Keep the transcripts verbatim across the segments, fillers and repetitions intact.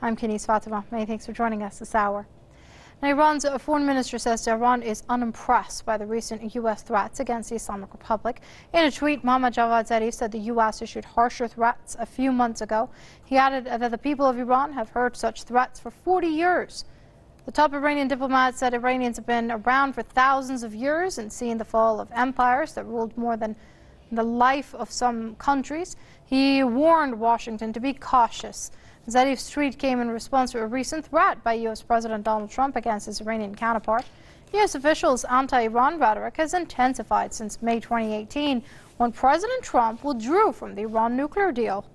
I'm Kenise Fatima. Many thanks for joining us this hour. Now, Iran's foreign minister says Tehran is unimpressed by the recent U S threats against the Islamic Republic. In a tweet, Mohammad Javad Zarif said the U S issued harsher threats a few months ago. He added that the people of Iran have heard such threats for forty years. The top Iranian diplomat said Iranians have been around for thousands of years and seen the fall of empires that ruled more than the life of some countries. He warned Washington to be cautious. Zarif's tweet came in response to a recent threat by U S President Donald Trump against his Iranian counterpart. U S officials' anti-Iran rhetoric has intensified since May twenty eighteen, when President Trump withdrew from the Iran nuclear deal.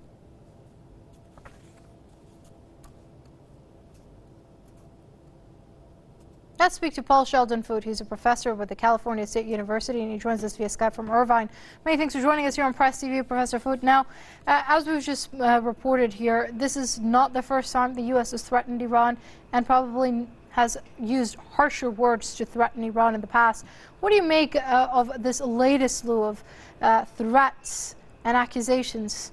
Let's speak to Paul Sheldon Foote. He's a professor with the California State University, and he joins us via Skype from Irvine. Many thanks for joining us here on Press T V, Professor Foote. Now, uh, as we've just uh, reported here, this is not the first time the U S has threatened Iran, and probably has used harsher words to threaten Iran in the past. What do you make uh, of this latest slew of uh, threats and accusations?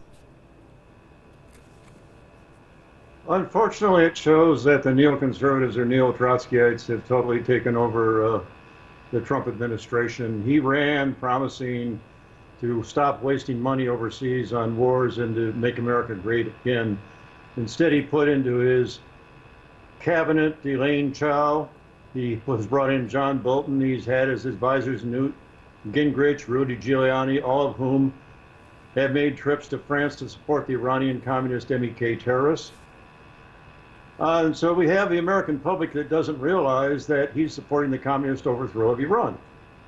Unfortunately, it shows that the neoconservatives or neo-Trotskyites have totally taken over uh, the Trump administration. He ran promising to stop wasting money overseas on wars and to make America great again. Instead, he put into his cabinet Elaine Chao. He was brought in John Bolton. He's had as advisors Newt Gingrich, Rudy Giuliani, all of whom have made trips to France to support the Iranian communist M E K terrorists. Uh, and so we have the American public that doesn't realize that he's supporting the communist overthrow of Iran.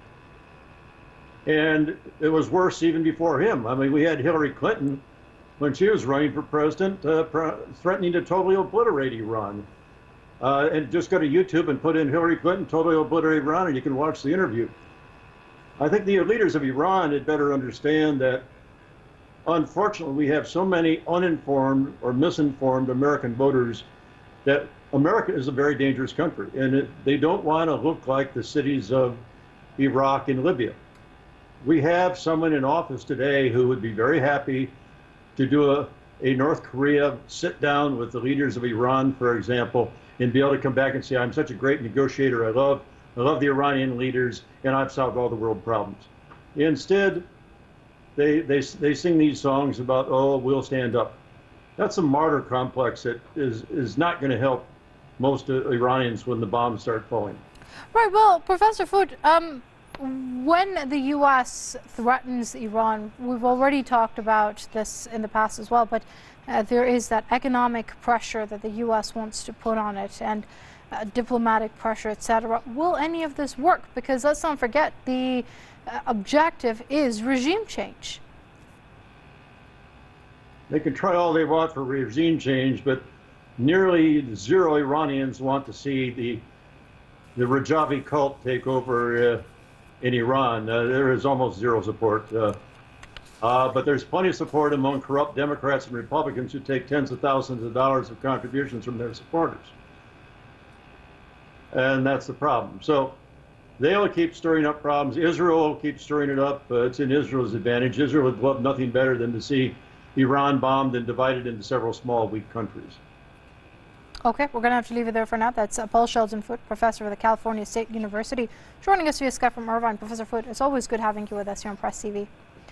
And it was worse even before him. I mean, we had Hillary Clinton, when she was running for president, uh, pr threatening to totally obliterate Iran. Uh, and just go to YouTube and put in Hillary Clinton totally obliterate Iran, and you can watch the interview. I think the leaders of Iran had better understand that, unfortunately, we have so many uninformed or misinformed American voters that America is a very dangerous country, and it, they don't want to look like the cities of Iraq and Libya. We have someone in office today who would be very happy to do a, a North Korea sit down with the leaders of Iran, for example, and be able to come back and say, I'm such a great negotiator, I love, I love the Iranian leaders, and I've solved all the world problems. Instead, they, they, they sing these songs about, oh, we'll stand up. That's a martyr complex that is, is not going to help most uh, Iranians when the bombs start falling. Right. Well, Professor Foote, um, when the U S threatens Iran, we've already talked about this in the past as well, but uh, there is that economic pressure that the U S wants to put on it, and uh, diplomatic pressure, et cetera. Will any of this work? Because let's not forget, the uh, objective is regime change. They can try all they want for regime change, but nearly zero Iranians want to see the the Rajavi cult take over uh, in Iran. Uh, there is almost zero support. Uh, uh, but there's plenty of support among corrupt Democrats and Republicans who take tens of thousands of dollars of contributions from their supporters. And that's the problem. So they'll keep stirring up problems. Israel will keep stirring it up. Uh, it's in Israel's advantage. Israel would love nothing better than to see Iran bombed and divided into several small, weak countries. Okay, we're going to have to leave it there for now. That's uh, Paul Sheldon Foote, professor of the California State University, joining us via Skype from Irvine. Professor Foote, it's always good having you with us here on Press T V.